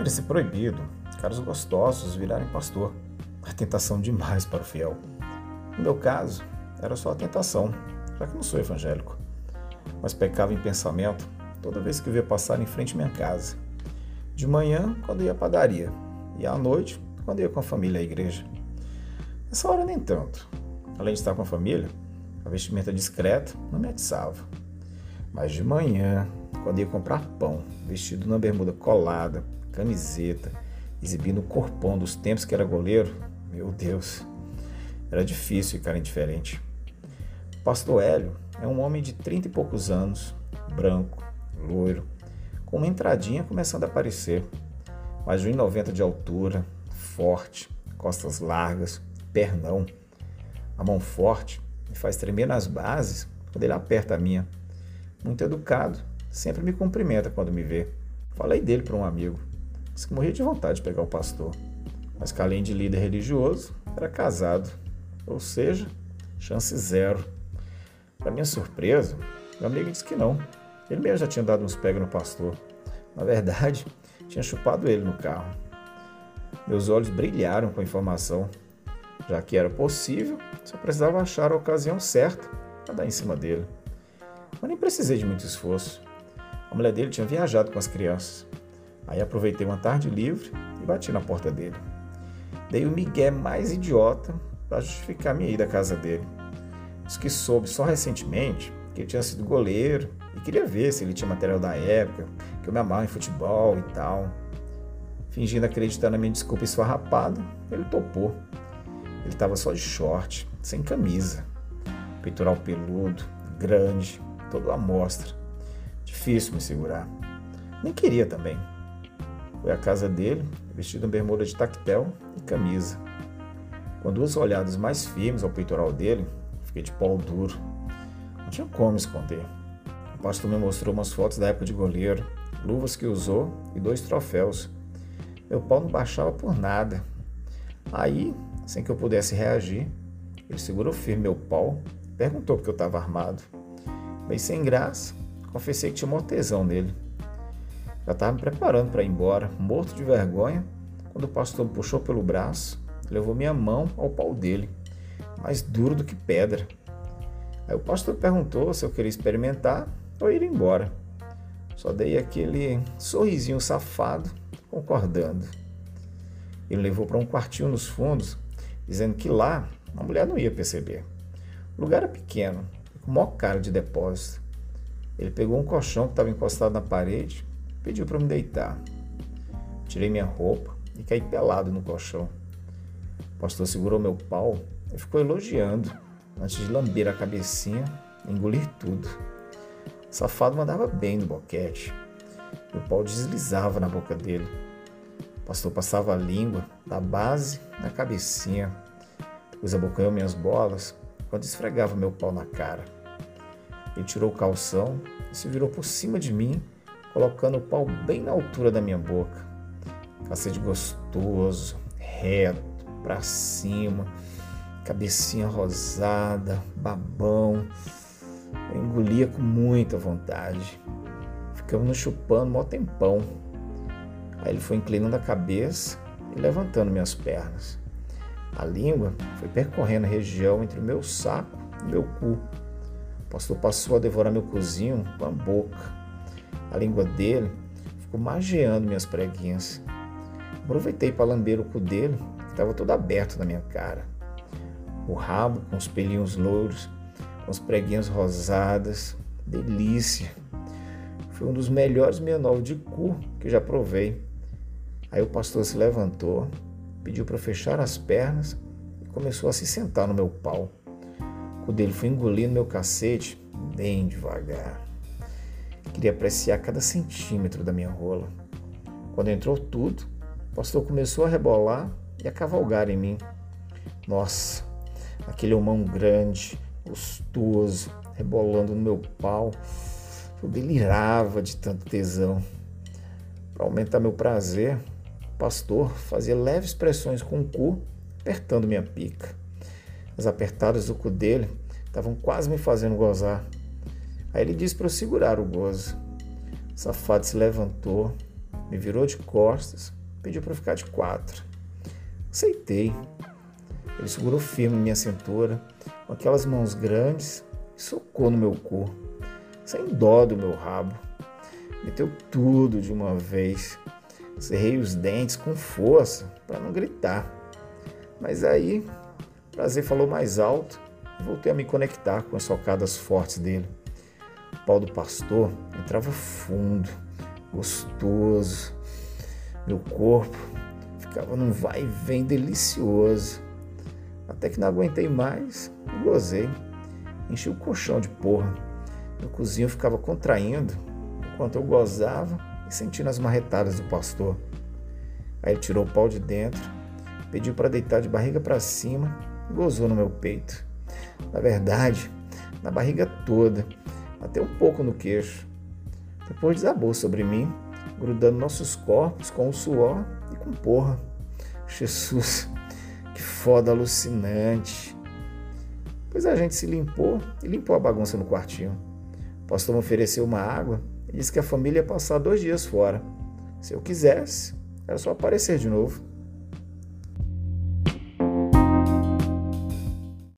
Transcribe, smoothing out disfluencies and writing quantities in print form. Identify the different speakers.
Speaker 1: Deveria ser proibido caras gostosos virarem pastor. É tentação demais para o fiel. No meu caso, era só a tentação, já que não sou evangélico. Mas pecava em pensamento toda vez que eu via passar em frente à minha casa. De manhã, quando ia à padaria, e à noite, quando ia com a família à igreja. Nessa hora, nem tanto. Além de estar com a família, a vestimenta discreta não me atiçava. Mas de manhã, quando ia comprar pão, vestido numa bermuda colada, camiseta, exibindo o corpão dos tempos que era goleiro, meu Deus, era difícil ficar indiferente. O pastor Hélio é um homem de 30 e poucos anos, branco, loiro, com uma entradinha começando a aparecer, mais de 1,90 de altura, forte, costas largas, pernão. A mão forte me faz tremer nas bases quando ele aperta a minha. Muito educado, sempre me cumprimenta quando me vê. Falei dele para um amigo, disse que morria de vontade de pegar o pastor, mas que além de líder religioso, era casado, ou seja, chance zero. Para minha surpresa, meu amigo disse que não. Ele mesmo já tinha dado uns pega no pastor. Na verdade, tinha chupado ele no carro. Meus olhos brilharam com a informação. Já que era possível, só precisava achar a ocasião certa para dar em cima dele. Mas nem precisei de muito esforço. A mulher dele tinha viajado com as crianças. Aí aproveitei uma tarde livre e bati na porta dele. Dei o migué mais idiota para justificar minha ida à casa dele. Disse que soube só recentemente que ele tinha sido goleiro e queria ver se ele tinha material da época, que eu me amarro em futebol e tal. Fingindo acreditar na minha desculpa esfarrapada, ele topou. Ele estava só de short, sem camisa, peitoral peludo, grande, todo à mostra. Difícil me segurar. Nem queria também. Fui à casa dele, vestido em bermuda de tactel e camisa. Com duas olhadas mais firmes ao peitoral dele, fiquei de pau duro. Não tinha como esconder. O pastor me mostrou umas fotos da época de goleiro, luvas que usou e 2 troféus. Meu pau não baixava por nada. Aí, sem que eu pudesse reagir, ele segurou firme meu pau e perguntou por que eu estava armado. Bem sem graça, confessei que tinha um tesão nele. Já estava me preparando para ir embora, morto de vergonha, quando o pastor me puxou pelo braço e levou minha mão ao pau dele, mais duro do que pedra. Aí o pastor perguntou se eu queria experimentar ou ir embora. Só dei aquele sorrisinho safado, concordando. Ele me levou para um quartinho nos fundos, dizendo que lá a mulher não ia perceber. O lugar era pequeno, com maior cara de depósito. Ele pegou um colchão que estava encostado na parede e pediu para me deitar. Tirei minha roupa e caí pelado no colchão. O pastor segurou meu pau e ficou elogiando, antes de lamber a cabecinha e engolir tudo. O safado mandava bem no boquete. Meu pau deslizava na boca dele. O pastor passava a língua da base na cabecinha, depois abocanhou minhas bolas quando esfregava meu pau na cara. Ele tirou o calção e se virou por cima de mim, colocando o pau bem na altura da minha boca. Cacete gostoso, reto, pra cima, cabecinha rosada, babão. Eu engolia com muita vontade. Ficamos nos chupando mó tempão. Aí ele foi inclinando a cabeça e levantando minhas pernas. A língua foi percorrendo a região entre o meu saco e meu cu. O pastor passou a devorar meu cozinho com a boca. A língua dele ficou mageando minhas preguinhas. Aproveitei para lamber o cu dele, que estava todo aberto na minha cara. O rabo com os pelinhos louros, com as preguinhas rosadas. Delícia! Foi um dos melhores 69 de cu que já provei. Aí o pastor se levantou, pediu para fechar as pernas e começou a se sentar no meu pau. O cu dele foi engolindo meu cacete bem devagar. Queria apreciar cada centímetro da minha rola. Quando entrou tudo, o pastor começou a rebolar e a cavalgar em mim. Nossa, aquele homão grande, gostoso, rebolando no meu pau. Eu delirava de tanto tesão. Para aumentar meu prazer, o pastor fazia leves pressões com o cu, apertando minha pica. As apertadas do cu dele estavam quase me fazendo gozar. Aí ele disse para eu segurar o gozo. O safado se levantou, me virou de costas, pediu para ficar de 4. Aceitei. Ele segurou firme minha cintura, com aquelas mãos grandes, e socou no meu corpo, sem dó do meu rabo. Meteu tudo de uma vez. Cerrei os dentes com força para não gritar. Mas aí, o prazer falou mais alto e voltei a me conectar com as socadas fortes dele. O pau do pastor entrava fundo, gostoso. Meu corpo ficava num vai e vem delicioso. Até que não aguentei mais e gozei. Enchi o colchão de porra. Meu cozinho ficava contraindo enquanto eu gozava e sentindo as marretadas do pastor. Aí ele tirou o pau de dentro, pediu para deitar de barriga para cima e gozou no meu peito. Na verdade, na barriga toda, até um pouco no queixo. Depois desabou sobre mim, grudando nossos corpos com o suor e com porra. Jesus, que foda alucinante. Depois a gente se limpou e limpou a bagunça no quartinho. O pastor me ofereceu uma água e disse que a família ia passar 2 dias fora. Se eu quisesse, era só aparecer de novo.